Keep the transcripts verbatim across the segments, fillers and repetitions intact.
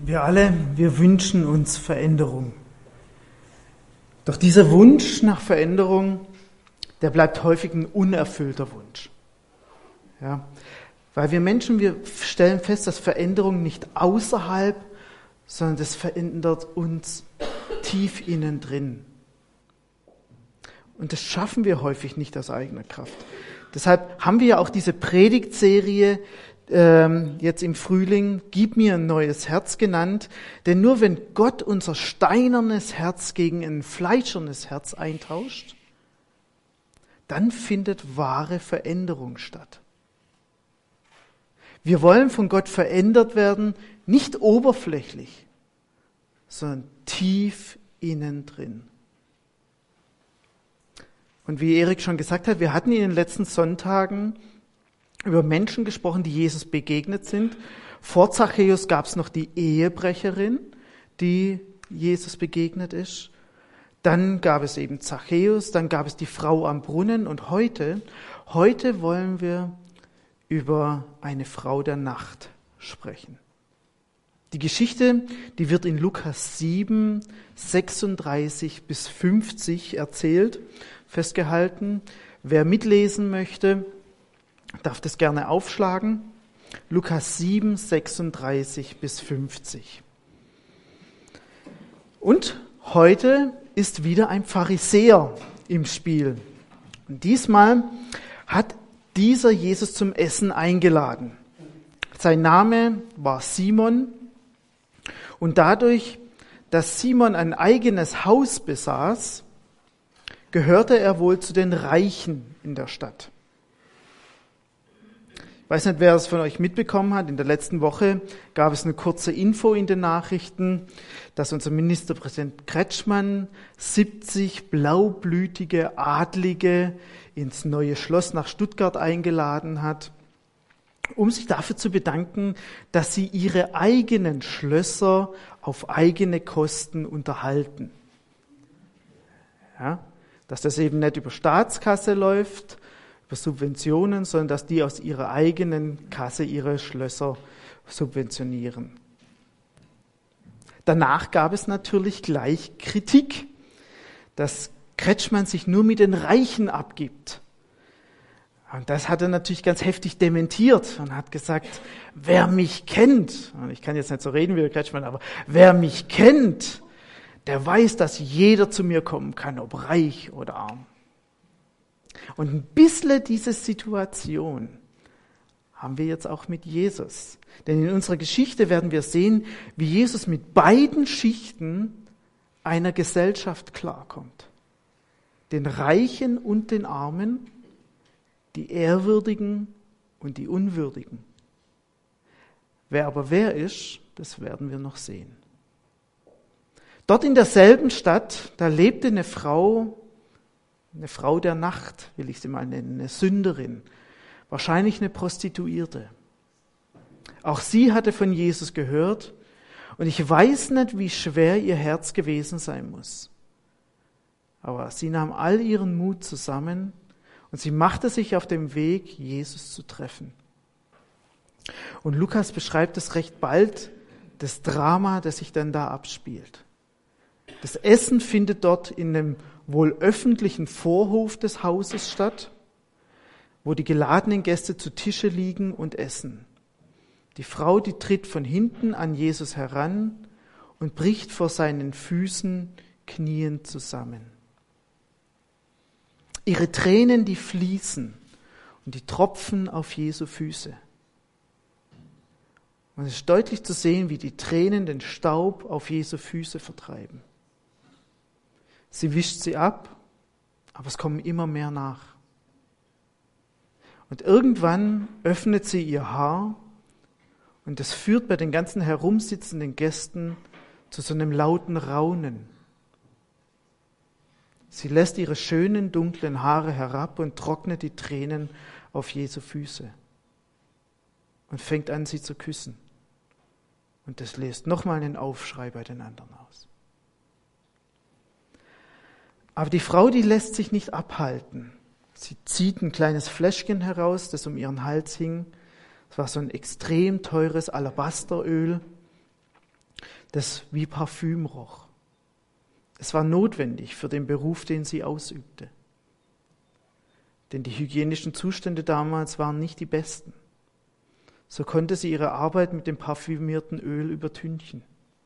Wir alle, wir wünschen uns Veränderung. Doch dieser Wunsch nach Veränderung, der bleibt häufig ein unerfüllter Wunsch. Ja, weil wir Menschen, wir stellen fest, dass Veränderung nicht außerhalb, sondern das verändert uns tief innen drin. Und das schaffen wir häufig nicht aus eigener Kraft. Deshalb haben wir ja auch diese Predigtserie ähm, jetzt im Frühling, Gib mir ein neues Herz genannt. Denn nur wenn Gott unser steinernes Herz gegen ein fleischernes Herz eintauscht, dann findet wahre Veränderung statt. Wir wollen von Gott verändert werden, nicht oberflächlich, sondern tief innen drin. Und wie Erik schon gesagt hat, wir hatten in den letzten Sonntagen über Menschen gesprochen, die Jesus begegnet sind. Vor Zachäus gab es noch die Ehebrecherin, die Jesus begegnet ist. Dann gab es eben Zachäus, dann gab es die Frau am Brunnen und heute, heute wollen wir über eine Frau der Nacht sprechen. Die Geschichte, die wird in Lukas sieben, sechsunddreißig bis fünfzig erzählt, festgehalten. Wer mitlesen möchte, darf das gerne aufschlagen. Lukas sieben, sechsunddreißig bis fünfzig. Und heute ist wieder ein Pharisäer im Spiel. Und diesmal hat dieser Jesus zum Essen eingeladen. Sein Name war Simon. Und dadurch, dass Simon ein eigenes Haus besaß, gehörte er wohl zu den Reichen in der Stadt. Ich weiß nicht, wer es von euch mitbekommen hat. In der letzten Woche gab es eine kurze Info in den Nachrichten, dass unser Ministerpräsident Kretschmann siebzig blaublütige Adlige ins Neue Schloss nach Stuttgart eingeladen hat, um sich dafür zu bedanken, dass sie ihre eigenen Schlösser auf eigene Kosten unterhalten. Ja, dass das eben nicht über Staatskasse läuft, über Subventionen, sondern dass die aus ihrer eigenen Kasse ihre Schlösser subventionieren. Danach gab es natürlich gleich Kritik, dass Kretschmann sich nur mit den Reichen abgibt. Und das hat er natürlich ganz heftig dementiert und hat gesagt, wer mich kennt, und ich kann jetzt nicht so reden wie der Kretschmann, aber wer mich kennt, der weiß, dass jeder zu mir kommen kann, ob reich oder arm. Und ein bisschen diese Situation haben wir jetzt auch mit Jesus. Denn in unserer Geschichte werden wir sehen, wie Jesus mit beiden Schichten einer Gesellschaft klarkommt. Den Reichen und den Armen, die Ehrwürdigen und die Unwürdigen. Wer aber wer ist, das werden wir noch sehen. Dort in derselben Stadt, da lebte eine Frau, eine Frau der Nacht, will ich sie mal nennen, eine Sünderin, wahrscheinlich eine Prostituierte. Auch sie hatte von Jesus gehört und ich weiß nicht, wie schwer ihr Herz gewesen sein muss. Aber sie nahm all ihren Mut zusammen und sie machte sich auf den Weg, Jesus zu treffen. Und Lukas beschreibt es recht bald, das Drama, das sich dann da abspielt. Das Essen findet dort in einem wohl öffentlichen Vorhof des Hauses statt, wo die geladenen Gäste zu Tische liegen und essen. Die Frau, die tritt von hinten an Jesus heran und bricht vor seinen Füßen kniend zusammen. Ihre Tränen, die fließen und die tropfen auf Jesu Füße. Und es ist deutlich zu sehen, wie die Tränen den Staub auf Jesu Füße vertreiben. Sie wischt sie ab, aber es kommen immer mehr nach. Und irgendwann öffnet sie ihr Haar und das führt bei den ganzen herumsitzenden Gästen zu so einem lauten Raunen. Sie lässt ihre schönen, dunklen Haare herab und trocknet die Tränen auf Jesu Füße und fängt an, sie zu küssen. Und das löst nochmal einen Aufschrei bei den anderen aus. Aber die Frau, die lässt sich nicht abhalten. Sie zieht ein kleines Fläschchen heraus, das um ihren Hals hing. Es war so ein extrem teures Alabasteröl. das wie Parfüm roch. Es war notwendig für den Beruf, den sie ausübte. Denn die hygienischen Zustände damals waren nicht die besten. So konnte sie ihre Arbeit mit dem parfümierten Öl übertünchen.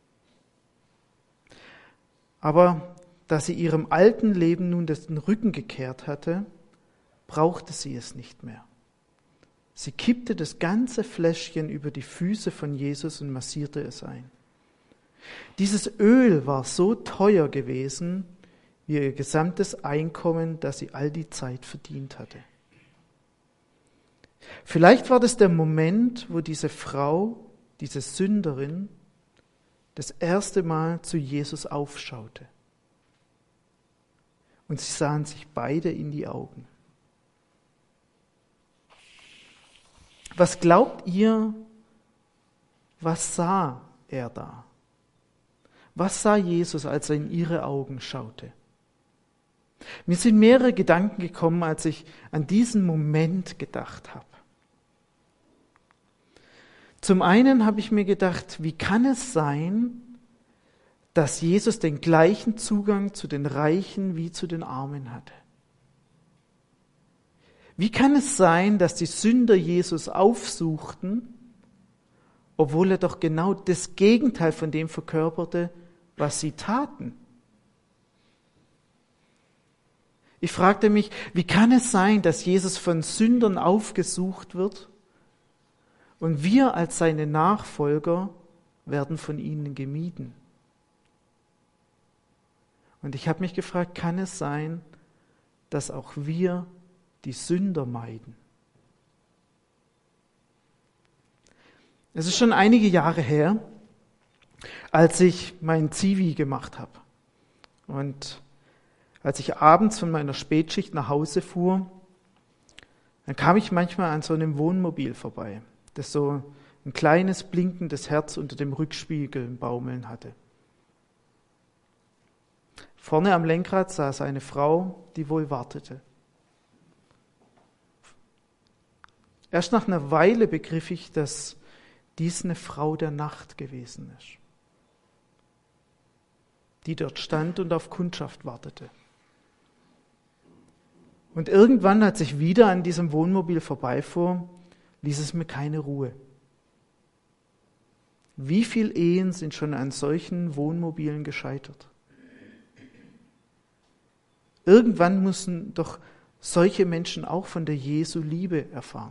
Aber da sie ihrem alten Leben nun den Rücken gekehrt hatte, brauchte sie es nicht mehr. Sie kippte das ganze Fläschchen über die Füße von Jesus und massierte es ein. Dieses Öl war so teuer gewesen, wie ihr gesamtes Einkommen, das sie all die Zeit verdient hatte. Vielleicht war das der Moment, wo diese Frau, diese Sünderin, das erste Mal zu Jesus aufschaute. Und sie sahen sich beide in die Augen. Was glaubt ihr, was sah er da? Was sah Jesus, als er in ihre Augen schaute? Mir sind mehrere Gedanken gekommen, als ich an diesen Moment gedacht habe. Zum einen habe ich mir gedacht, wie kann es sein, dass Jesus den gleichen Zugang zu den Reichen wie zu den Armen hatte? Wie kann es sein, dass die Sünder Jesus aufsuchten, obwohl er doch genau das Gegenteil von dem verkörperte, was sie taten? Ich fragte mich, wie kann es sein, dass Jesus von Sündern aufgesucht wird und wir als seine Nachfolger werden von ihnen gemieden? Und ich habe mich gefragt, kann es sein, dass auch wir die Sünder meiden? Es ist schon einige Jahre her, als ich mein Zivi gemacht habe. Und als ich abends von meiner Spätschicht nach Hause fuhr, dann kam ich manchmal an so einem Wohnmobil vorbei, das so ein kleines blinkendes Herz unter dem Rückspiegel baumeln hatte. Vorne am Lenkrad saß eine Frau, die wohl wartete. Erst nach einer Weile begriff ich, dass dies eine Frau der Nacht gewesen ist, die dort stand und auf Kundschaft wartete. Und irgendwann, als ich wieder an diesem Wohnmobil vorbeifuhr, ließ es mir keine Ruhe. Wie viele Ehen sind schon an solchen Wohnmobilen gescheitert? Irgendwann müssen doch solche Menschen auch von der Jesu Liebe erfahren.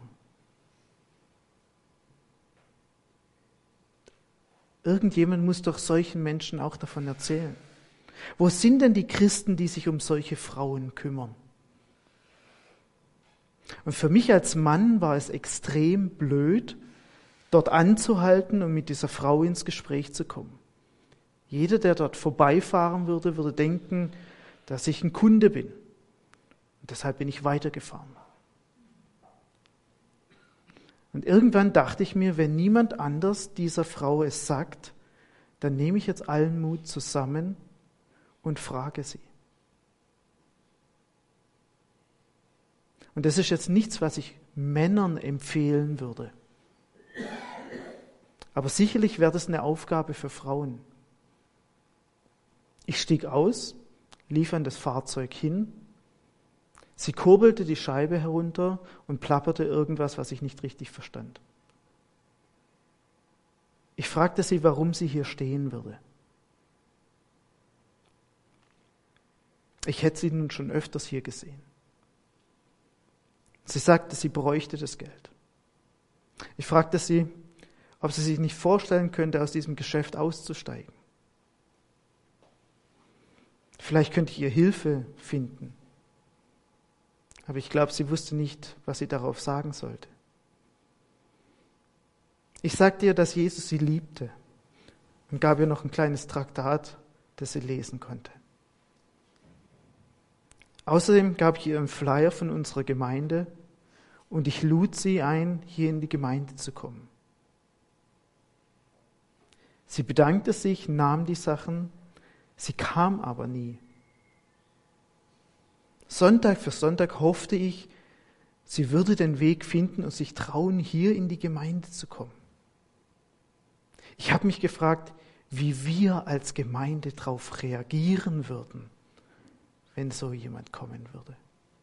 Irgendjemand muss doch solchen Menschen auch davon erzählen. Wo sind denn die Christen, die sich um solche Frauen kümmern? Und für mich als Mann war es extrem blöd, dort anzuhalten und mit dieser Frau ins Gespräch zu kommen. Jeder, der dort vorbeifahren würde, würde denken, dass ich ein Kunde bin. Und deshalb bin ich weitergefahren. Und irgendwann dachte ich mir, wenn niemand anders dieser Frau es sagt, dann nehme ich jetzt allen Mut zusammen und frage sie. Und das ist jetzt nichts, was ich Männern empfehlen würde. Aber sicherlich wäre das eine Aufgabe für Frauen. Ich stieg aus, lief an das Fahrzeug hin. Sie kurbelte die Scheibe herunter und plapperte irgendwas, was ich nicht richtig verstand. Ich fragte sie, warum sie hier stehen würde. Ich hätte sie nun schon öfters hier gesehen. Sie sagte, sie bräuchte das Geld. Ich fragte sie, ob sie sich nicht vorstellen könnte, aus diesem Geschäft auszusteigen. Vielleicht könnte ich ihr Hilfe finden. Aber ich glaube, sie wusste nicht, was sie darauf sagen sollte. Ich sagte ihr, dass Jesus sie liebte und gab ihr noch ein kleines Traktat, das sie lesen konnte. Außerdem gab ich ihr einen Flyer von unserer Gemeinde und ich lud sie ein, hier in die Gemeinde zu kommen. Sie bedankte sich, nahm die Sachen, sie kam aber nie. Sonntag für Sonntag hoffte ich, sie würde den Weg finden und sich trauen, hier in die Gemeinde zu kommen. Ich habe mich gefragt, wie wir als Gemeinde darauf reagieren würden, wenn so jemand kommen würde.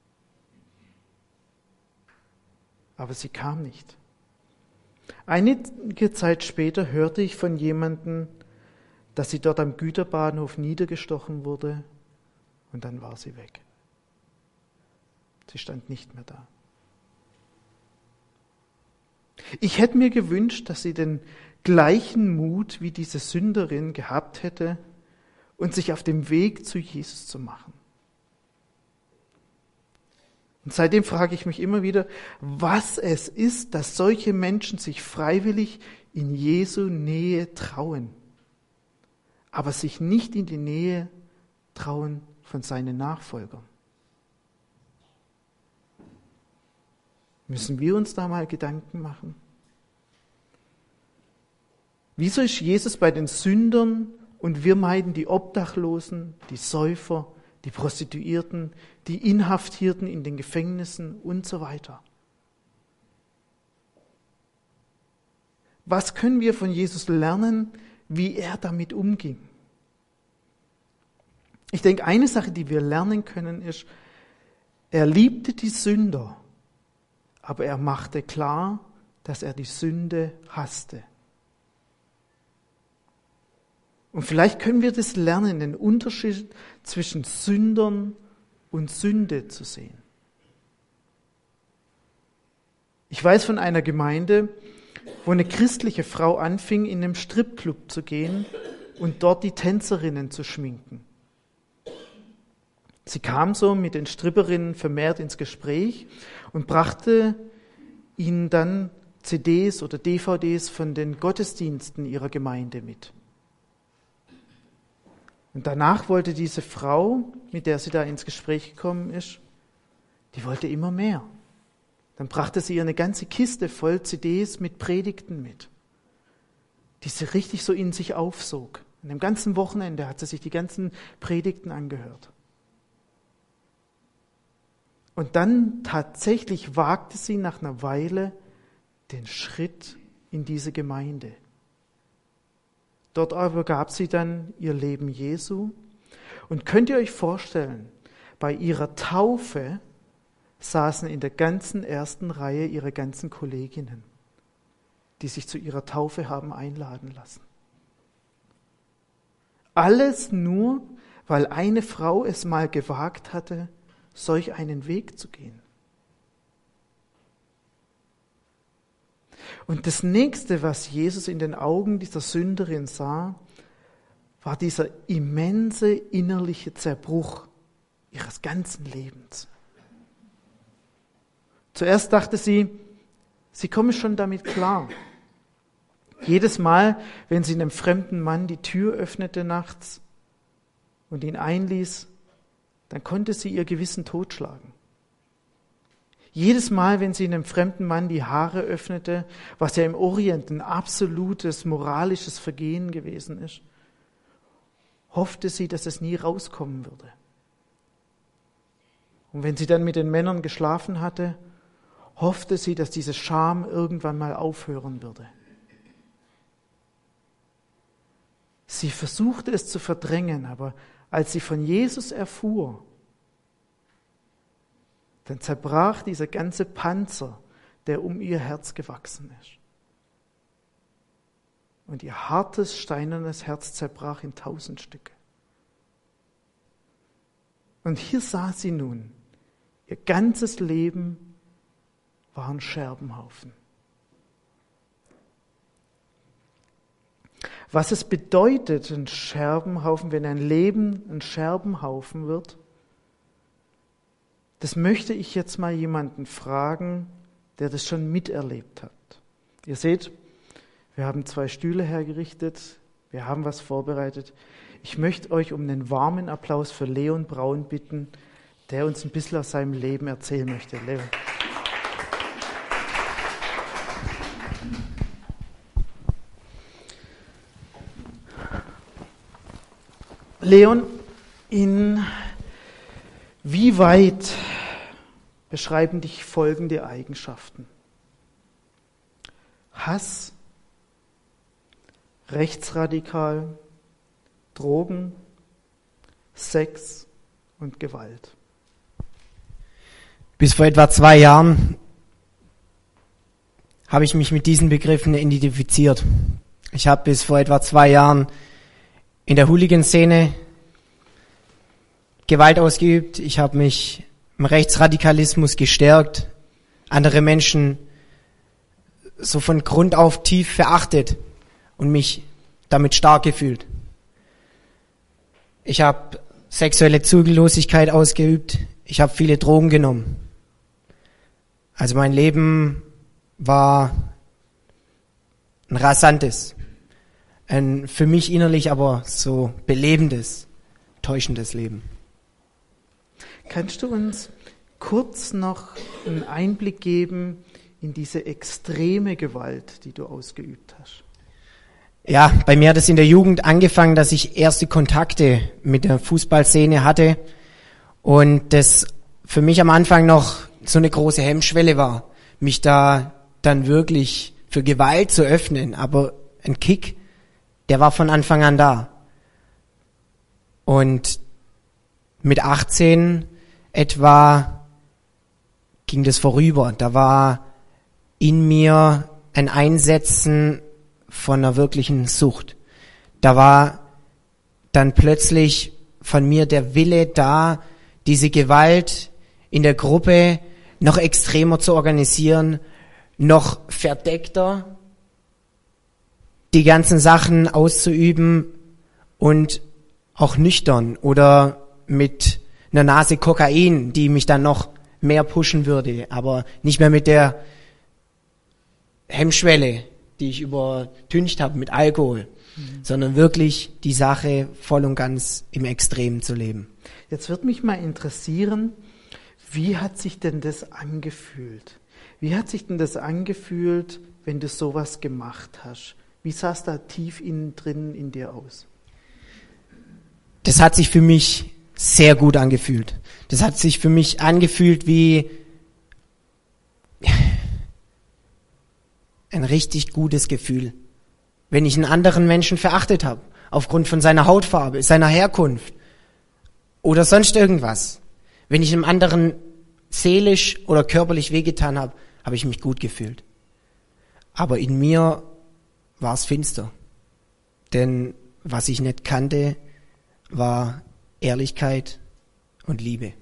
Aber sie kam nicht. Einige Zeit später hörte ich von jemandem, dass sie dort am Güterbahnhof niedergestochen wurde, und dann war sie weg. Sie stand nicht mehr da. Ich hätte mir gewünscht, dass sie den gleichen Mut wie diese Sünderin gehabt hätte und sich auf dem Weg zu Jesus zu machen. Und seitdem frage ich mich immer wieder, was es ist, dass solche Menschen sich freiwillig in Jesu Nähe trauen, aber sich nicht in die Nähe trauen von seinen Nachfolgern. Müssen wir uns da mal Gedanken machen? Wieso ist Jesus bei den Sündern und wir meiden die Obdachlosen, die Säufer, die Prostituierten, die Inhaftierten in den Gefängnissen und so weiter? Was können wir von Jesus lernen, wie er damit umging? Ich denke, eine Sache, die wir lernen können, ist, er liebte die Sünder, aber er machte klar, dass er die Sünde hasste. Und vielleicht können wir das lernen, den Unterschied zwischen Sündern und Sünde zu sehen. Ich weiß von einer Gemeinde, wo eine christliche Frau anfing, in einem Stripclub zu gehen und dort die Tänzerinnen zu schminken. Sie kam so mit den Stripperinnen vermehrt ins Gespräch und brachte ihnen dann C Ds oder D V Ds von den Gottesdiensten ihrer Gemeinde mit. Und danach wollte diese Frau, mit der sie da ins Gespräch gekommen ist, die wollte immer mehr. Dann brachte sie ihr eine ganze Kiste voll C Ds mit Predigten mit, die sie richtig so in sich aufsog. An dem ganzen Wochenende hat sie sich die ganzen Predigten angehört. Und dann tatsächlich wagte sie nach einer Weile den Schritt in diese Gemeinde. Dort aber gab sie dann ihr Leben Jesu. Und könnt ihr euch vorstellen, bei ihrer Taufe saßen in der ganzen ersten Reihe ihre ganzen Kolleginnen, die sich zu ihrer Taufe haben einladen lassen. Alles nur, weil eine Frau es mal gewagt hatte, solch einen Weg zu gehen. Und das Nächste, was Jesus in den Augen dieser Sünderin sah, war dieser immense innerliche Zerbruch ihres ganzen Lebens. Zuerst dachte sie, sie komme schon damit klar. Jedes Mal, wenn sie einem fremden Mann die Tür öffnete nachts und ihn einließ, dann konnte sie ihr Gewissen totschlagen. Jedes Mal, wenn sie einem fremden Mann die Haare öffnete, was ja im Orient ein absolutes moralisches Vergehen gewesen ist, hoffte sie, dass es nie rauskommen würde. Und wenn sie dann mit den Männern geschlafen hatte, hoffte sie, dass diese Scham irgendwann mal aufhören würde. Sie versuchte es zu verdrängen, aber als sie von Jesus erfuhr, dann zerbrach dieser ganze Panzer, der um ihr Herz gewachsen ist. Und ihr hartes, steinernes Herz zerbrach in tausend Stücke. Und hier sah sie nun, ihr ganzes Leben war ein Scherbenhaufen. Was es bedeutet, ein Scherbenhaufen, wenn ein Leben ein Scherbenhaufen wird, das möchte ich jetzt mal jemanden fragen, der das schon miterlebt hat. Ihr seht, wir haben zwei Stühle hergerichtet, wir haben was vorbereitet. Ich möchte euch um einen warmen Applaus für Leon Braun bitten, der uns ein bisschen aus seinem Leben erzählen möchte. Leon. Leon, in wie weit beschreiben dich folgende Eigenschaften? Hass, rechtsradikal, Drogen, Sex und Gewalt. Bis vor etwa zwei Jahren habe ich mich mit diesen Begriffen identifiziert. Ich habe bis vor etwa zwei Jahren in der Hooligan-Szene Gewalt ausgeübt. Ich habe mich im Rechtsradikalismus gestärkt, andere Menschen so von Grund auf tief verachtet und mich damit stark gefühlt. Ich habe sexuelle Zügellosigkeit ausgeübt. Ich habe viele Drogen genommen. Also mein Leben war ein rasantes, ein für mich innerlich aber so belebendes, täuschendes Leben. Kannst du uns kurz noch einen Einblick geben in diese extreme Gewalt, die du ausgeübt hast? Ja, bei mir hat es in der Jugend angefangen, dass ich erste Kontakte mit der Fußballszene hatte und das für mich am Anfang noch so eine große Hemmschwelle war, mich da dann wirklich für Gewalt zu öffnen. Aber ein Kick, der war von Anfang an da. Und mit achtzehn etwa ging das vorüber. Da war in mir ein Einsetzen von einer wirklichen Sucht. Da war dann plötzlich von mir der Wille da, diese Gewalt in der Gruppe noch extremer zu organisieren, noch verdeckter die ganzen Sachen auszuüben und auch nüchtern oder mit einer Nase Kokain, die mich dann noch mehr pushen würde, aber nicht mehr mit der Hemmschwelle, die ich übertüncht habe mit Alkohol, mhm. sondern wirklich die Sache voll und ganz im Extremen zu leben. Jetzt wird mich mal interessieren, wie hat sich denn das angefühlt? Wie hat sich denn das angefühlt, wenn du sowas gemacht hast? Wie sah es da tief innen drin in dir aus? Das hat sich für mich sehr gut angefühlt. Das hat sich für mich angefühlt wie ein richtig gutes Gefühl. Wenn ich einen anderen Menschen verachtet habe, aufgrund von seiner Hautfarbe, seiner Herkunft oder sonst irgendwas. Wenn ich einem anderen seelisch oder körperlich wehgetan habe, habe ich mich gut gefühlt. Aber in mir war es finster. Denn was ich nicht kannte, war Ehrlichkeit und Liebe.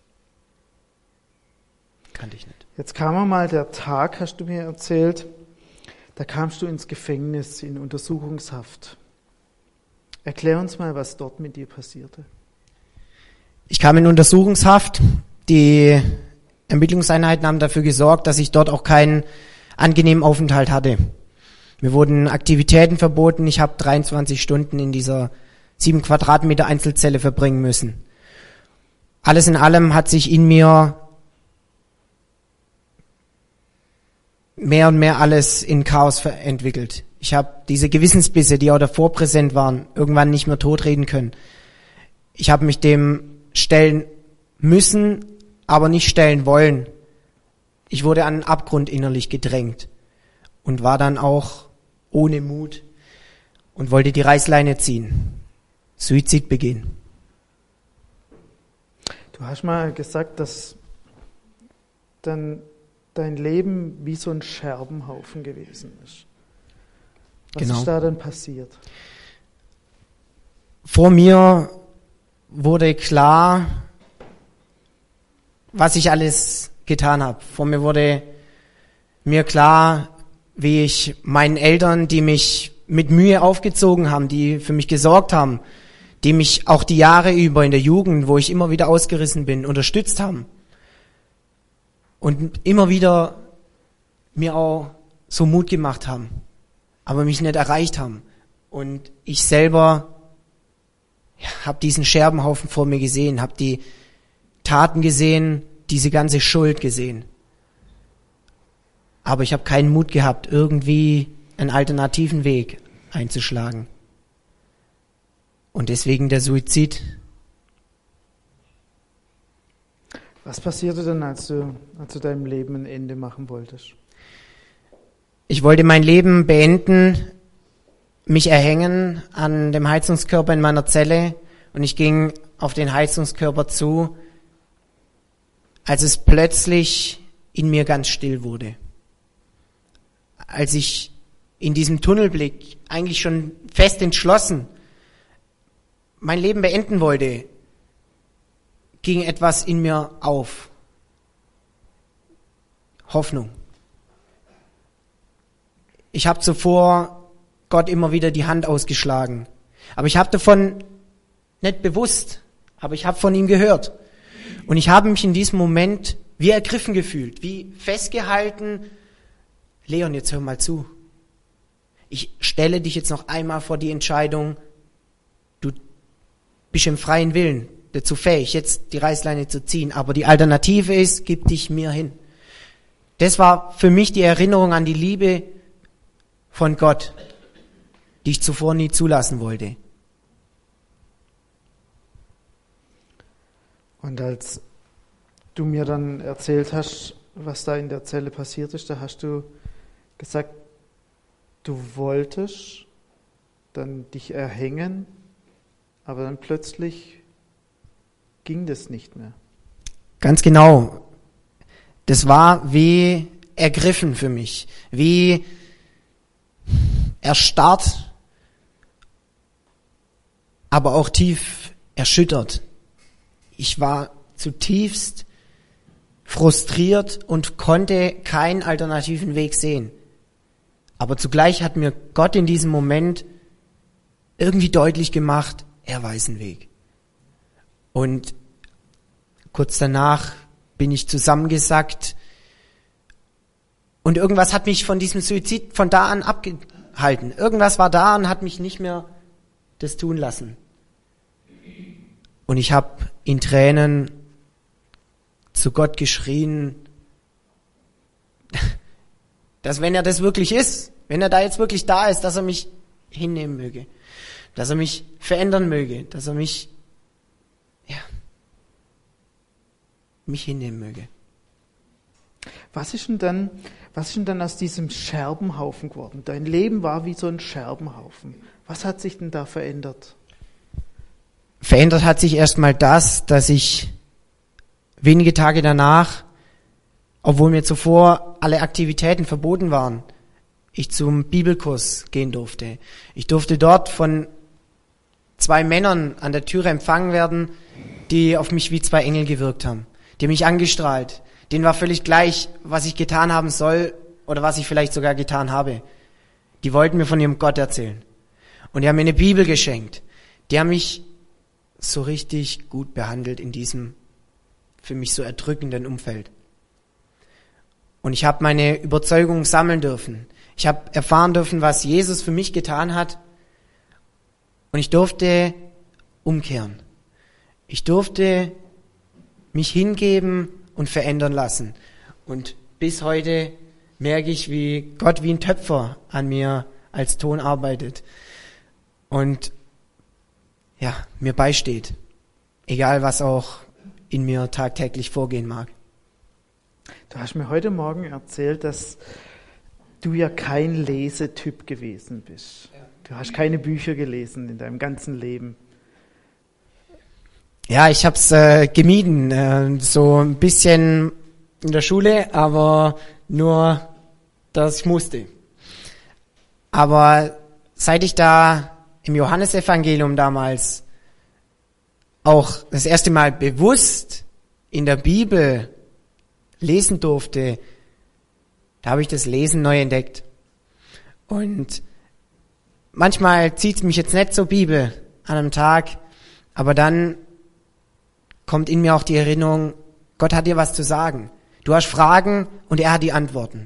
Kannte ich nicht. Jetzt kam mal der Tag, hast du mir erzählt, da kamst du ins Gefängnis, in Untersuchungshaft. Erklär uns mal, was dort mit dir passierte. Ich kam in Untersuchungshaft. Die Ermittlungseinheiten haben dafür gesorgt, dass ich dort auch keinen angenehmen Aufenthalt hatte. Mir wurden Aktivitäten verboten. Ich habe dreiundzwanzig Stunden in dieser sieben Quadratmeter Einzelzelle verbringen müssen. Alles in allem hat sich in mir mehr und mehr alles in Chaos entwickelt. Ich habe diese Gewissensbisse, die auch davor präsent waren, irgendwann nicht mehr totreden können. Ich habe mich dem stellen müssen, aber nicht stellen wollen. Ich wurde an den Abgrund innerlich gedrängt und war dann auch ohne Mut und wollte die Reißleine ziehen. Suizid begehen. Du hast mal gesagt, dass dann dein Leben wie so ein Scherbenhaufen gewesen ist. Was genau. ist da dann passiert? Vor mir wurde klar, was ich alles getan habe. Vor mir wurde mir klar, wie ich meinen Eltern, die mich mit Mühe aufgezogen haben, die für mich gesorgt haben, die mich auch die Jahre über in der Jugend, wo ich immer wieder ausgerissen bin, unterstützt haben. Und immer wieder mir auch so Mut gemacht haben, aber mich nicht erreicht haben. Und ich selber ja, habe diesen Scherbenhaufen vor mir gesehen, habe die Taten gesehen, diese ganze Schuld gesehen. Aber ich habe keinen Mut gehabt, irgendwie einen alternativen Weg einzuschlagen. Und deswegen der Suizid. Was passierte dann, als du, als du deinem Leben ein Ende machen wolltest? Ich wollte mein Leben beenden, mich erhängen an dem Heizungskörper in meiner Zelle und ich ging auf den Heizungskörper zu, als es plötzlich in mir ganz still wurde. Als ich in diesem Tunnelblick eigentlich schon fest entschlossen mein Leben beenden wollte, ging etwas in mir auf. Hoffnung. Ich habe zuvor Gott immer wieder die Hand ausgeschlagen. Aber ich habe davon nicht bewusst, aber ich habe von ihm gehört. Und ich habe mich in diesem Moment wie ergriffen gefühlt, wie festgehalten. Leon, jetzt hör mal zu. Ich stelle dich jetzt noch einmal vor die Entscheidung, du bist im freien Willen dazu fähig, jetzt die Reißleine zu ziehen. Aber die Alternative ist, gib dich mir hin. Das war für mich die Erinnerung an die Liebe von Gott, die ich zuvor nie zulassen wollte. Und als du mir dann erzählt hast, was da in der Zelle passiert ist, da hast du gesagt, du wolltest dann dich erhängen, aber dann plötzlich ging das nicht mehr. Ganz genau. Das war wie ergriffen für mich, wie erstarrt, aber auch tief erschüttert. Ich war zutiefst frustriert und konnte keinen alternativen Weg sehen. Aber zugleich hat mir Gott in diesem Moment irgendwie deutlich gemacht, er weiß einen Weg. Und kurz danach bin ich zusammengesackt und irgendwas hat mich von diesem Suizid von da an abgehalten. Irgendwas war da und hat mich nicht mehr das tun lassen. Und ich habe in Tränen zu Gott geschrien, dass wenn er das wirklich ist, wenn er da jetzt wirklich da ist, dass er mich hinnehmen möge, dass er mich verändern möge, dass er mich, ja, mich hinnehmen möge. Was ist denn dann, was ist denn dann aus diesem Scherbenhaufen geworden? Dein Leben war wie so ein Scherbenhaufen. Was hat sich denn da verändert? Verändert hat sich erstmal das, dass ich wenige Tage danach, obwohl mir zuvor alle Aktivitäten verboten waren, ich zum Bibelkurs gehen durfte. Ich durfte dort von zwei Männern an der Türe empfangen werden, die auf mich wie zwei Engel gewirkt haben. Die haben mich angestrahlt. Denen war völlig gleich, was ich getan haben soll oder was ich vielleicht sogar getan habe. Die wollten mir von ihrem Gott erzählen. Und die haben mir eine Bibel geschenkt. Die haben mich so richtig gut behandelt in diesem für mich so erdrückenden Umfeld. Und ich habe meine Überzeugung sammeln dürfen. Ich habe erfahren dürfen, was Jesus für mich getan hat. Und ich durfte umkehren. Ich durfte mich hingeben und verändern lassen. Und bis heute merke ich, wie Gott wie ein Töpfer an mir als Ton arbeitet. Und ja, mir beisteht. Egal, was auch in mir tagtäglich vorgehen mag. Du hast mir heute Morgen erzählt, dass du ja kein Lesetyp gewesen bist. Du hast keine Bücher gelesen in deinem ganzen Leben. Ja, ich habe es äh, gemieden, äh, so ein bisschen in der Schule, aber nur, dass ich musste. Aber seit ich da im Johannesevangelium damals auch das erste Mal bewusst in der Bibel lesen durfte, da habe ich das Lesen neu entdeckt. Und manchmal zieht es mich jetzt nicht zur Bibel an einem Tag, aber dann kommt in mir auch die Erinnerung, Gott hat dir was zu sagen. Du hast Fragen und er hat die Antworten.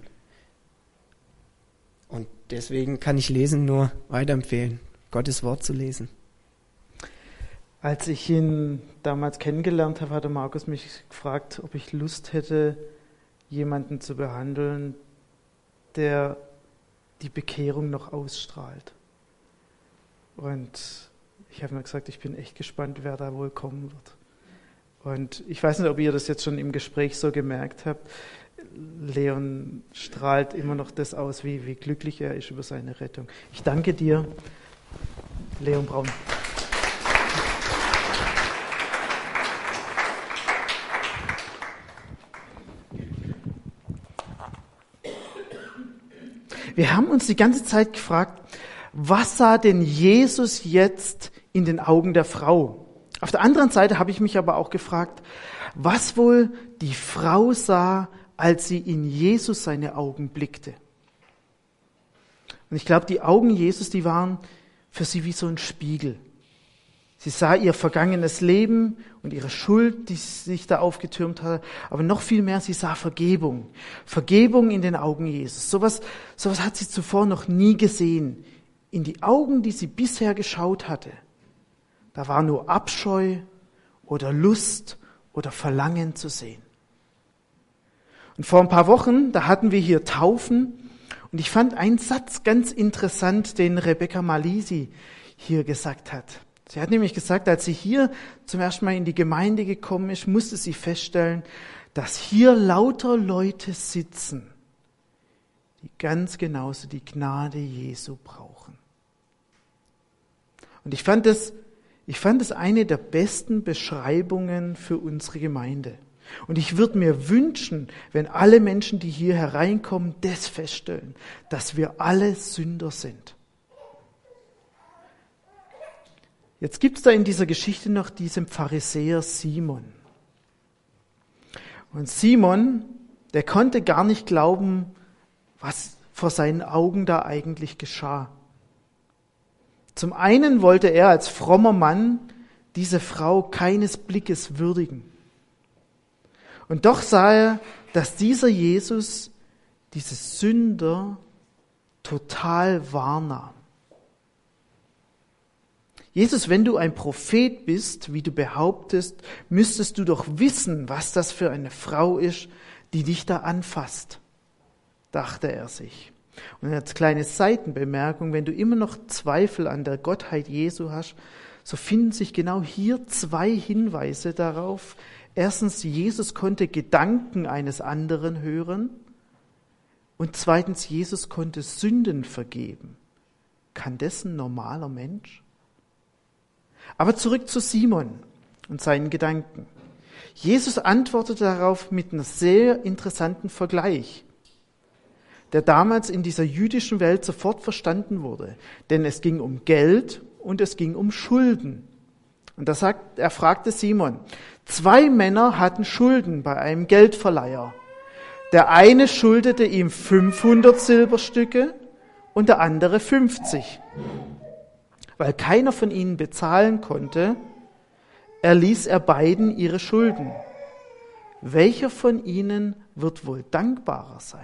Und deswegen kann ich Lesen nur weiterempfehlen, Gottes Wort zu lesen. Als ich ihn damals kennengelernt habe, hatte Markus mich gefragt, ob ich Lust hätte, jemanden zu behandeln, der die Bekehrung noch ausstrahlt. Und ich habe mir gesagt, ich bin echt gespannt, wer da wohl kommen wird. Und ich weiß nicht, ob ihr das jetzt schon im Gespräch so gemerkt habt. Leon strahlt immer noch das aus, wie, wie glücklich er ist über seine Rettung. Ich danke dir, Leon Braun. Wir haben uns die ganze Zeit gefragt, was sah denn Jesus jetzt in den Augen der Frau? Auf der anderen Seite habe ich mich aber auch gefragt, was wohl die Frau sah, als sie in Jesus seine Augen blickte. Und ich glaube, die Augen Jesus, die waren für sie wie so ein Spiegel. Sie sah ihr vergangenes Leben und ihre Schuld, die sich da aufgetürmt hatte, aber noch viel mehr, sie sah Vergebung. Vergebung in den Augen Jesus. Sowas, sowas hat sie zuvor noch nie gesehen. In die Augen, die sie bisher geschaut hatte, da war nur Abscheu oder Lust oder Verlangen zu sehen. Und vor ein paar Wochen, da hatten wir hier Taufen und ich fand einen Satz ganz interessant, den Rebecca Malisi hier gesagt hat. Sie hat nämlich gesagt, als sie hier zum ersten Mal in die Gemeinde gekommen ist, musste sie feststellen, dass hier lauter Leute sitzen, die ganz genauso die Gnade Jesu brauchen. Und ich fand es, ich fand es eine der besten Beschreibungen für unsere Gemeinde. Und ich würde mir wünschen, wenn alle Menschen, die hier hereinkommen, das feststellen, dass wir alle Sünder sind. Jetzt gibt es da in dieser Geschichte noch diesen Pharisäer Simon. Und Simon, der konnte gar nicht glauben, was vor seinen Augen da eigentlich geschah. Zum einen wollte er als frommer Mann diese Frau keines Blickes würdigen. Und doch sah er, dass dieser Jesus diese Sünder total wahrnahm. Jesus, wenn du ein Prophet bist, wie du behauptest, müsstest du doch wissen, was das für eine Frau ist, die dich da anfasst, dachte er sich. Und als kleine Seitenbemerkung, wenn du immer noch Zweifel an der Gottheit Jesu hast, so finden sich genau hier zwei Hinweise darauf. Erstens, Jesus konnte Gedanken eines anderen hören. Und zweitens, Jesus konnte Sünden vergeben. Kann das ein normaler Mensch? Aber zurück zu Simon und seinen Gedanken. Jesus antwortete darauf mit einem sehr interessanten Vergleich, der damals in dieser jüdischen Welt sofort verstanden wurde. Denn es ging um Geld und es ging um Schulden. Und da sagt, er fragte Simon, zwei Männer hatten Schulden bei einem Geldverleiher. Der eine schuldete ihm fünfhundert Silberstücke und der andere fünfzig. Weil keiner von ihnen bezahlen konnte, erließ er beiden ihre Schulden. Welcher von ihnen wird wohl dankbarer sein?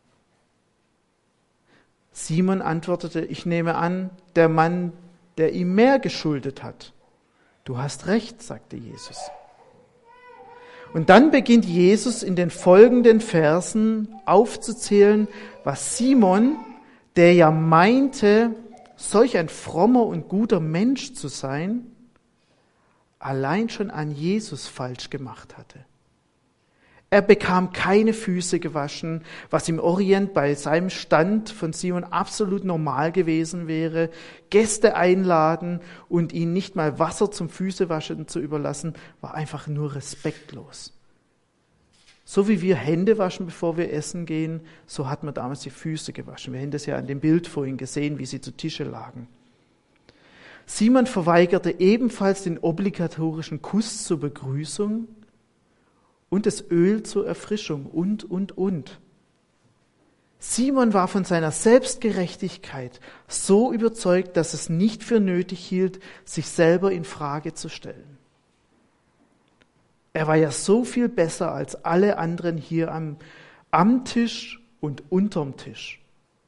Simon antwortete, ich nehme an, der Mann, der ihm mehr geschuldet hat. Du hast recht, sagte Jesus. Und dann beginnt Jesus in den folgenden Versen aufzuzählen, was Simon, der ja meinte, solch ein frommer und guter Mensch zu sein, allein schon an Jesus falsch gemacht hatte. Er bekam keine Füße gewaschen, was im Orient bei seinem Stand von Simon absolut normal gewesen wäre. Gäste einladen und ihnen nicht mal Wasser zum Füßewaschen zu überlassen, war einfach nur respektlos. So wie wir Hände waschen, bevor wir essen gehen, so hat man damals die Füße gewaschen. Wir haben das ja an dem Bild vorhin gesehen, wie sie zu Tische lagen. Simon verweigerte ebenfalls den obligatorischen Kuss zur Begrüßung und das Öl zur Erfrischung und, und, und. Simon war von seiner Selbstgerechtigkeit so überzeugt, dass es nicht für nötig hielt, sich selber in Frage zu stellen. Er war ja so viel besser als alle anderen hier am, am Tisch und unterm Tisch.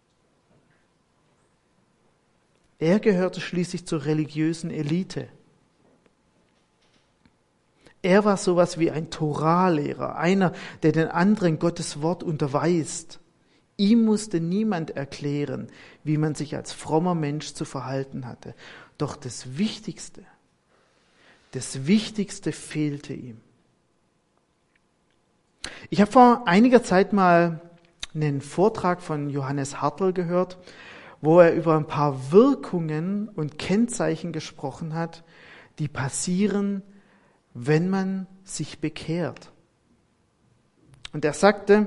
Er gehörte schließlich zur religiösen Elite. Er war sowas wie ein Toralehrer, einer, der den anderen Gottes Wort unterweist. Ihm musste niemand erklären, wie man sich als frommer Mensch zu verhalten hatte. Doch das Wichtigste, das Wichtigste fehlte ihm. Ich habe vor einiger Zeit mal einen Vortrag von Johannes Hartl gehört, wo er über ein paar Wirkungen und Kennzeichen gesprochen hat, die passieren, wenn man sich bekehrt. Und er sagte,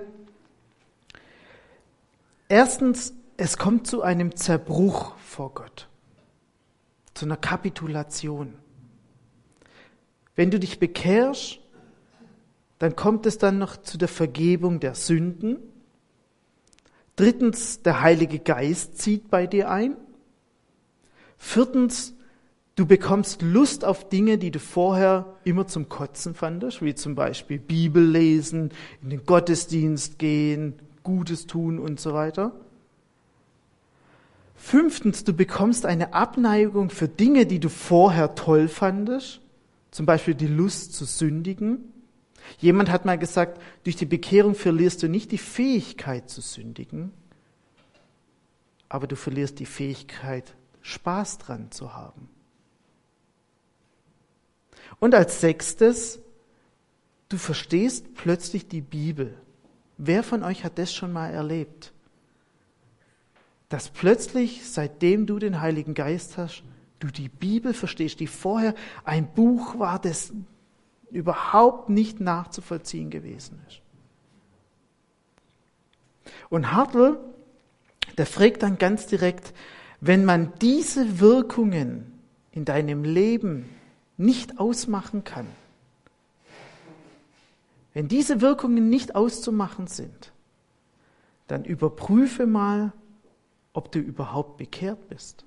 erstens, es kommt zu einem Zerbruch vor Gott, zu einer Kapitulation. Wenn du dich bekehrst, dann kommt es dann noch zu der Vergebung der Sünden. Drittens, der Heilige Geist zieht bei dir ein. Viertens, du bekommst Lust auf Dinge, die du vorher immer zum Kotzen fandest, wie zum Beispiel Bibel lesen, in den Gottesdienst gehen, Gutes tun und so weiter. Fünftens, du bekommst eine Abneigung für Dinge, die du vorher toll fandest, zum Beispiel die Lust zu sündigen. Jemand hat mal gesagt, durch die Bekehrung verlierst du nicht die Fähigkeit zu sündigen, aber du verlierst die Fähigkeit, Spaß dran zu haben. Und als sechstes, du verstehst plötzlich die Bibel. Wer von euch hat das schon mal erlebt? Dass plötzlich, seitdem du den Heiligen Geist hast, du die Bibel verstehst, die vorher ein Buch war, das überhaupt nicht nachzuvollziehen gewesen ist. Und Hartl, der fragt dann ganz direkt, wenn man diese Wirkungen in deinem Leben nicht ausmachen kann, wenn diese Wirkungen nicht auszumachen sind, dann überprüfe mal, ob du überhaupt bekehrt bist.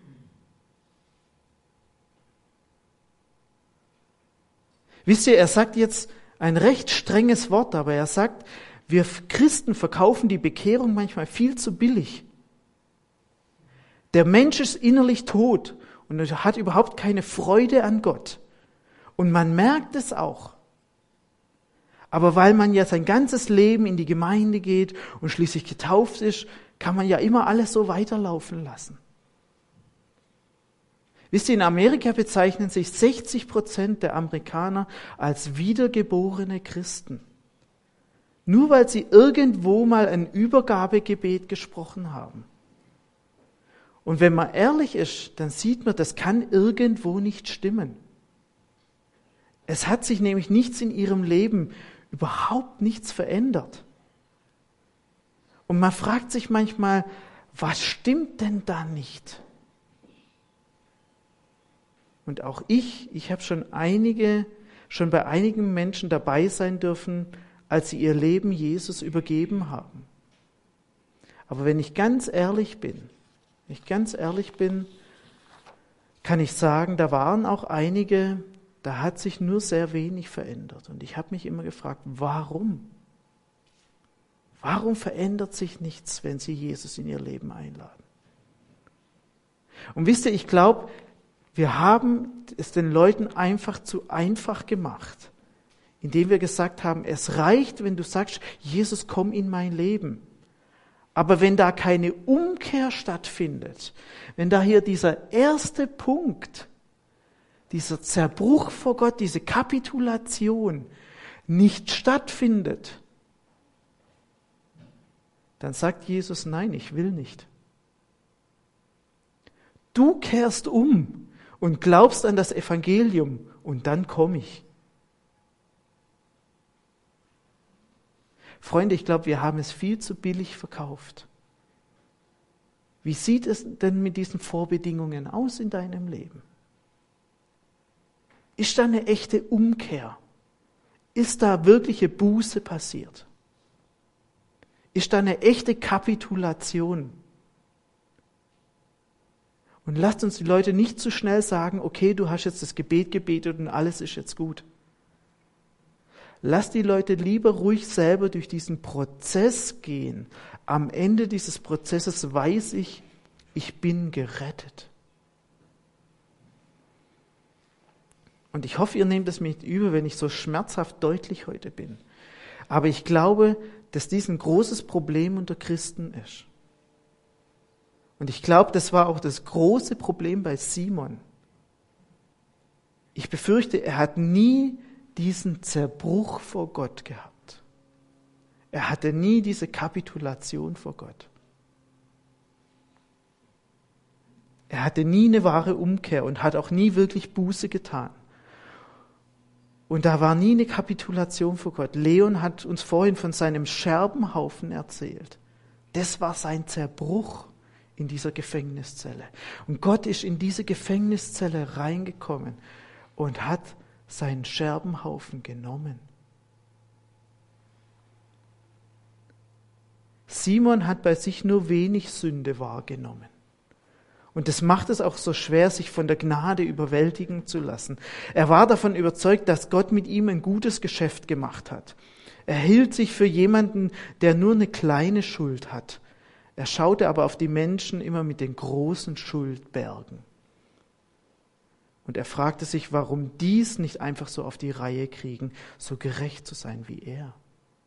Wisst ihr, er sagt jetzt ein recht strenges Wort, aber er sagt, wir Christen verkaufen die Bekehrung manchmal viel zu billig. Der Mensch ist innerlich tot und hat überhaupt keine Freude an Gott. Und man merkt es auch. Aber weil man ja sein ganzes Leben in die Gemeinde geht und schließlich getauft ist, kann man ja immer alles so weiterlaufen lassen. Wisst ihr, in Amerika bezeichnen sich sechzig Prozent der Amerikaner als wiedergeborene Christen. Nur weil sie irgendwo mal ein Übergabegebet gesprochen haben. Und wenn man ehrlich ist, dann sieht man, das kann irgendwo nicht stimmen. Es hat sich nämlich nichts in ihrem Leben, überhaupt nichts verändert. Und man fragt sich manchmal, was stimmt denn da nicht? Und auch ich, ich habe schon einige, schon bei einigen Menschen dabei sein dürfen, als sie ihr Leben Jesus übergeben haben. Aber wenn ich ganz ehrlich bin, wenn ich ganz ehrlich bin, kann ich sagen, da waren auch einige, da hat sich nur sehr wenig verändert. Und ich habe mich immer gefragt, warum? Warum verändert sich nichts, wenn sie Jesus in ihr Leben einladen? Und wisst ihr, ich glaube, wir haben es den Leuten einfach zu einfach gemacht, indem wir gesagt haben, es reicht, wenn du sagst, Jesus, komm in mein Leben. Aber wenn da keine Umkehr stattfindet, wenn da hier dieser erste Punkt, dieser Zerbruch vor Gott, diese Kapitulation nicht stattfindet, dann sagt Jesus, nein, ich will nicht. Du kehrst um und glaubst an das Evangelium und dann komme ich. Freunde, ich glaube, wir haben es viel zu billig verkauft. Wie sieht es denn mit diesen Vorbedingungen aus in deinem Leben? Ist da eine echte Umkehr? Ist da wirkliche Buße passiert? Ist da eine echte Kapitulation? Und lasst uns die Leute nicht zu schnell sagen, okay, du hast jetzt das Gebet gebetet und alles ist jetzt gut. Lasst die Leute lieber ruhig selber durch diesen Prozess gehen. Am Ende dieses Prozesses weiß ich, ich bin gerettet. Und ich hoffe, ihr nehmt es mir nicht übel, wenn ich so schmerzhaft deutlich heute bin. Aber ich glaube, dass dies ein großes Problem unter Christen ist. Und ich glaube, das war auch das große Problem bei Simon. Ich befürchte, er hat nie diesen Zerbruch vor Gott gehabt. Er hatte nie diese Kapitulation vor Gott. Er hatte nie eine wahre Umkehr und hat auch nie wirklich Buße getan. Und da war nie eine Kapitulation vor Gott. Leon hat uns vorhin von seinem Scherbenhaufen erzählt. Das war sein Zerbruch in dieser Gefängniszelle. Und Gott ist in diese Gefängniszelle reingekommen und hat seinen Scherbenhaufen genommen. Simon hat bei sich nur wenig Sünde wahrgenommen. Und das macht es auch so schwer, sich von der Gnade überwältigen zu lassen. Er war davon überzeugt, dass Gott mit ihm ein gutes Geschäft gemacht hat. Er hielt sich für jemanden, der nur eine kleine Schuld hat. Er schaute aber auf die Menschen immer mit den großen Schuldbergen. Und er fragte sich, warum dies nicht einfach so auf die Reihe kriegen, so gerecht zu sein wie er.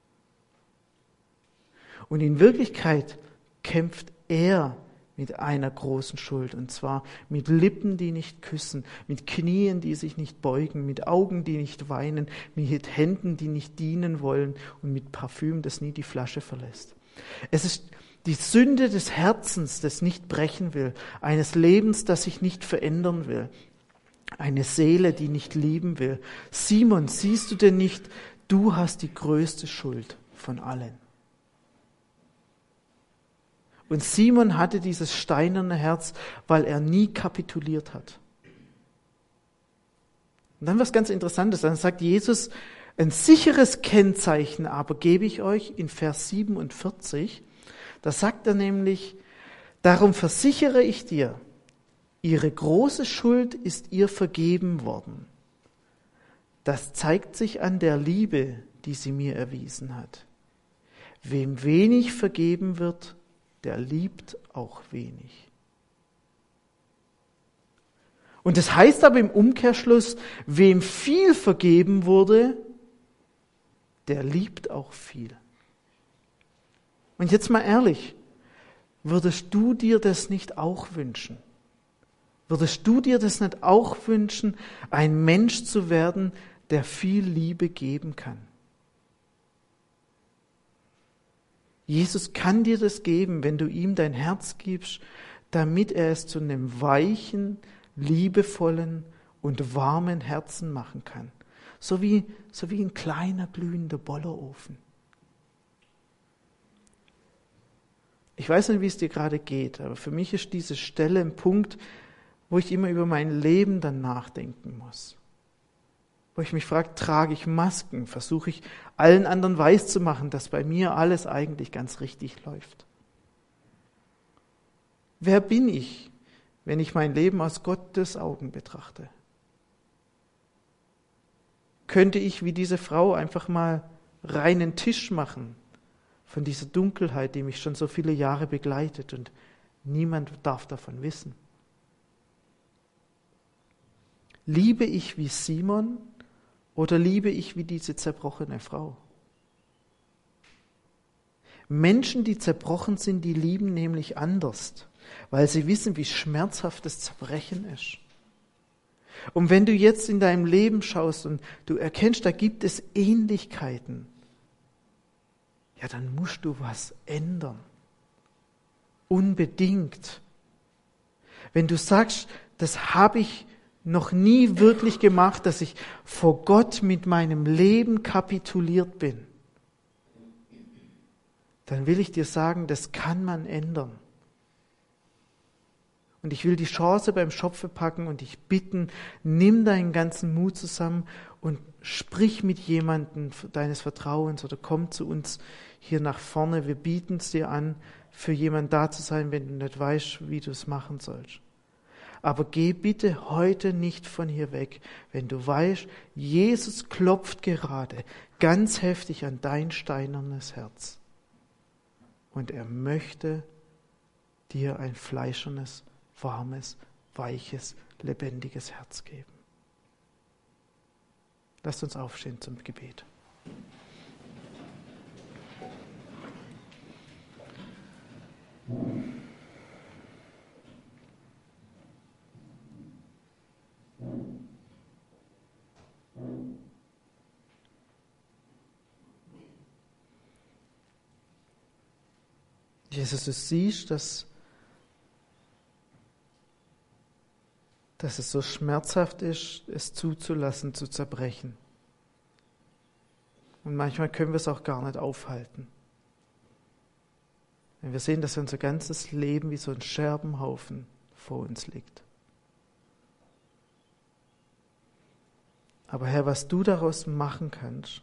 Und in Wirklichkeit kämpft er mit einer großen Schuld, und zwar mit Lippen, die nicht küssen, mit Knien, die sich nicht beugen, mit Augen, die nicht weinen, mit Händen, die nicht dienen wollen und mit Parfüm, das nie die Flasche verlässt. Es ist die Sünde des Herzens, das nicht brechen will, eines Lebens, das sich nicht verändern will, eine Seele, die nicht lieben will. Simon, siehst du denn nicht, du hast die größte Schuld von allen. Und Simon hatte dieses steinerne Herz, weil er nie kapituliert hat. Und dann was ganz Interessantes, dann sagt Jesus, ein sicheres Kennzeichen aber gebe ich euch in Vers siebenundvierzig. Da sagt er nämlich, darum versichere ich dir, ihre große Schuld ist ihr vergeben worden. Das zeigt sich an der Liebe, die sie mir erwiesen hat. Wem wenig vergeben wird, der liebt auch wenig. Und das heißt aber im Umkehrschluss, wem viel vergeben wurde, der liebt auch viel. Und jetzt mal ehrlich, würdest du dir das nicht auch wünschen? Würdest du dir das nicht auch wünschen, ein Mensch zu werden, der viel Liebe geben kann? Jesus kann dir das geben, wenn du ihm dein Herz gibst, damit er es zu einem weichen, liebevollen und warmen Herzen machen kann. So wie, so wie ein kleiner glühender Bollerofen. Ich weiß nicht, wie es dir gerade geht, aber für mich ist diese Stelle ein Punkt, wo ich immer über mein Leben dann nachdenken muss. Wo ich mich frage, trage ich Masken? Versuche ich allen anderen weiszumachen, dass bei mir alles eigentlich ganz richtig läuft? Wer bin ich, wenn ich mein Leben aus Gottes Augen betrachte? Könnte ich wie diese Frau einfach mal reinen Tisch machen von dieser Dunkelheit, die mich schon so viele Jahre begleitet und niemand darf davon wissen? Liebe ich wie Simon oder liebe ich wie diese zerbrochene Frau? Menschen, die zerbrochen sind, die lieben nämlich anders, weil sie wissen, wie schmerzhaft das Zerbrechen ist. Und wenn du jetzt in deinem Leben schaust und du erkennst, da gibt es Ähnlichkeiten, ja, dann musst du was ändern. Unbedingt. Wenn du sagst, das habe ich noch nie wirklich gemacht, dass ich vor Gott mit meinem Leben kapituliert bin, dann will ich dir sagen, das kann man ändern. Und ich will die Chance beim Schopfe packen und dich bitten, nimm deinen ganzen Mut zusammen und sprich mit jemandem deines Vertrauens oder komm zu uns hier nach vorne. Wir bieten es dir an, für jemanden da zu sein, wenn du nicht weißt, wie du es machen sollst. Aber geh bitte heute nicht von hier weg, wenn du weißt, Jesus klopft gerade ganz heftig an dein steinernes Herz. Und er möchte dir ein fleischernes, warmes, weiches, lebendiges Herz geben. Lasst uns aufstehen zum Gebet. Jesus, du siehst, dass, dass es so schmerzhaft ist, es zuzulassen, zu zerbrechen. Und manchmal können wir es auch gar nicht aufhalten. Wenn wir sehen, dass unser ganzes Leben wie so ein Scherbenhaufen vor uns liegt. Aber Herr, was du daraus machen kannst,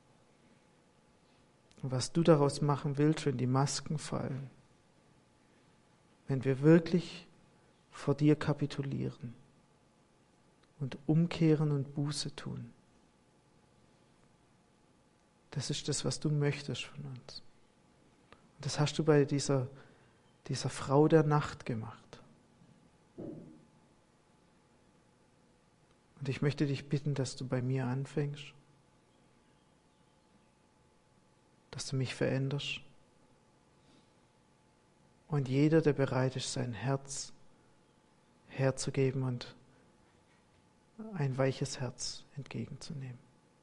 und was du daraus machen willst, wenn die Masken fallen, wenn wir wirklich vor dir kapitulieren und umkehren und Buße tun, das ist das, was du möchtest von uns. Und das hast du bei dieser, dieser Frau der Nacht gemacht. Und ich möchte dich bitten, dass du bei mir anfängst, dass du mich veränderst. Und jeder, der bereit ist, sein Herz herzugeben und ein weiches Herz entgegenzunehmen.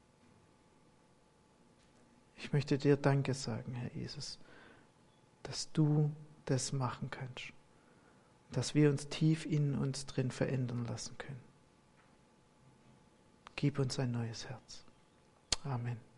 Ich möchte dir Danke sagen, Herr Jesus, dass du das machen kannst, dass wir uns tief in uns drin verändern lassen können. Gib uns ein neues Herz. Amen.